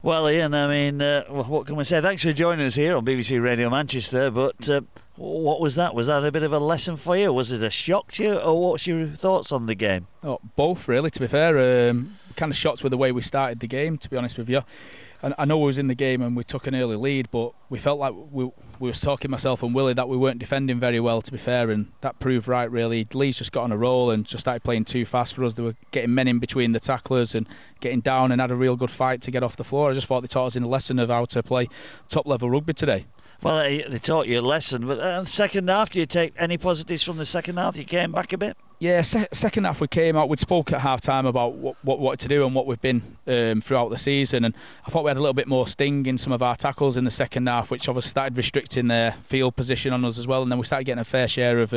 Well, Ian, I mean, what can we say? Thanks for joining us here on BBC Radio Manchester. But what was that? Was that a bit of a lesson for you? Was it a shock to you, or what's your thoughts on the game? Oh, both, really, to be fair. Kind of shocked with the way we started the game, to be honest with you. And I know we was in the game and we took an early lead, but we felt like we was talking, myself and Willie, that we weren't defending very well, to be fair, and that proved right, really. Leeds just got on a roll and just started playing too fast for us. They were getting men in between the tacklers and getting down and had a real good fight to get off the floor. I just thought they taught us in a lesson of how to play top-level rugby today. Well, they taught you a lesson, but second half, do you take any positives from the second half? You came back a bit? Yeah, second half we came out, we'd spoke at half time about what we wanted to do and what we've been throughout the season, and I thought we had a little bit more sting in some of our tackles in the second half, which obviously started restricting their field position on us as well, and then we started getting a fair share of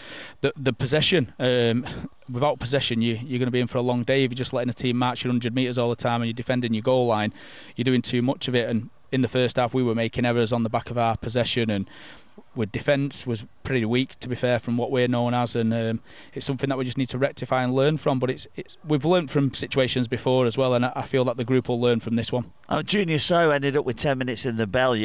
the possession. Without possession, you're going to be in for a long day if you're just letting a team march your 100 metres all the time and you're defending your goal line. You're doing too much of it, and in the first half we were making errors on the back of our possession, and with defence was pretty weak, to be fair, from what we're known as, and it's something that we just need to rectify and learn from. But we've learned from situations before as well, and I feel that the group will learn from this one. Junior So ended up with 10 minutes in the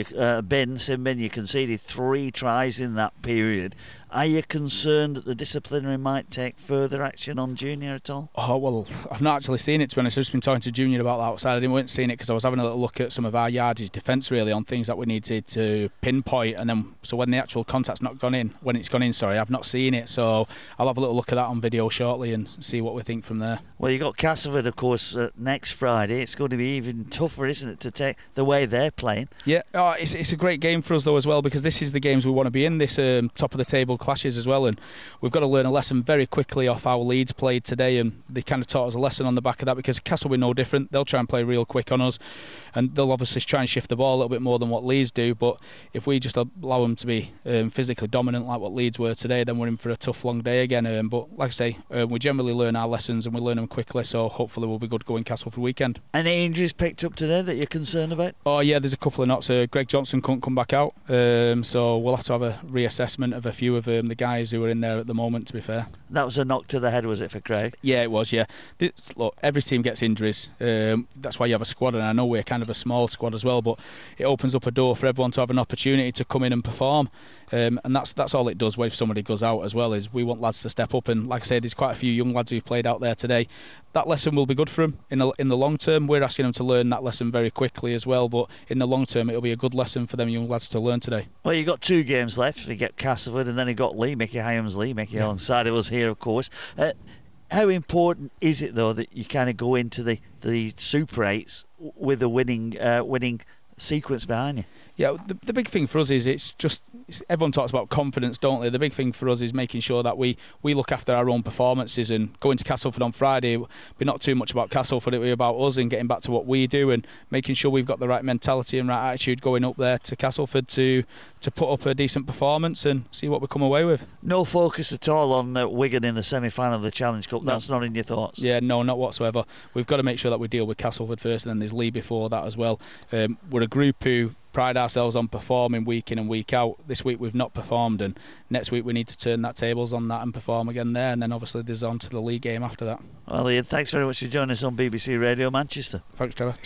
bin. You conceded 3 tries in that period. Are you concerned that the disciplinary might take further action on Junior at all? Oh, well, I've not actually seen it, to be honest. I've just been talking to Junior about that outside. I weren't seeing it because I was having a little look at some of our yardage defence, really, on things that we needed to pinpoint. And then, so when the actual contact's not gone in, I've not seen it. So I'll have a little look at that on video shortly and see what we think from there. Well, you've got Castleford, of course, next Friday. It's going to be even tougher, isn't it, to take the way they're playing? Yeah, it's a great game for us, though, as well, because this is the games we want to be in, this top-of-the-table clashes as well, and we've got to learn a lesson very quickly off how Leeds played today, and they kind of taught us a lesson on the back of that, because Castle will be no different. They'll try and play real quick on us, and they'll obviously try and shift the ball a little bit more than what Leeds do, but if we just allow them to be physically dominant like what Leeds were today, then we're in for a tough, long day again. But like I say, we generally learn our lessons and we learn them quickly, so hopefully we'll be good going Castle for the weekend. Any injuries picked up today that you're concerned about? Oh yeah, there's a couple of knocks. Greg Johnson couldn't come back out, so we'll have to have a reassessment of a few of the guys who are in there at the moment, to be fair. That was a knock to the head, was it, for Craig? Yeah, it was, yeah. Look, every team gets injuries. That's why you have a squad, and I know we're kind of a small squad as well, but it opens up a door for everyone to have an opportunity to come in and perform. And that's all it does. If somebody goes out as well, is we want lads to step up, and like I said, there's quite a few young lads who've played out there today. That lesson will be good for them in the long term. We're asking them to learn that lesson very quickly as well, but in the long term it'll be a good lesson for them young lads to learn today. Well, you've got 2 games left. You get Castleford, and then you've got Mickey Hyams alongside of us here, of course. How important is it, though, that you kind of go into the Super 8s with a winning sequence behind you? Yeah, the big thing for us is everyone talks about confidence, don't they? The big thing for us is making sure that we look after our own performances, and going to Castleford on Friday, it'll be not too much about Castleford, it'll be about us and getting back to what we do and making sure we've got the right mentality and right attitude going up there to Castleford to put up a decent performance and see what we come away with. No focus at all on Wigan in the semi-final of the Challenge Cup? No. That's not in your thoughts? Yeah, no, not whatsoever. We've got to make sure that we deal with Castleford first, and then there's Leigh before that as well. We're a group who pride ourselves on performing week in and week out. This week we've not performed, and next week we need to turn that tables on that and perform again there, and then obviously there's on to the league game after that. Well, Ian, thanks very much for joining us on BBC Radio Manchester. Thanks, Trevor.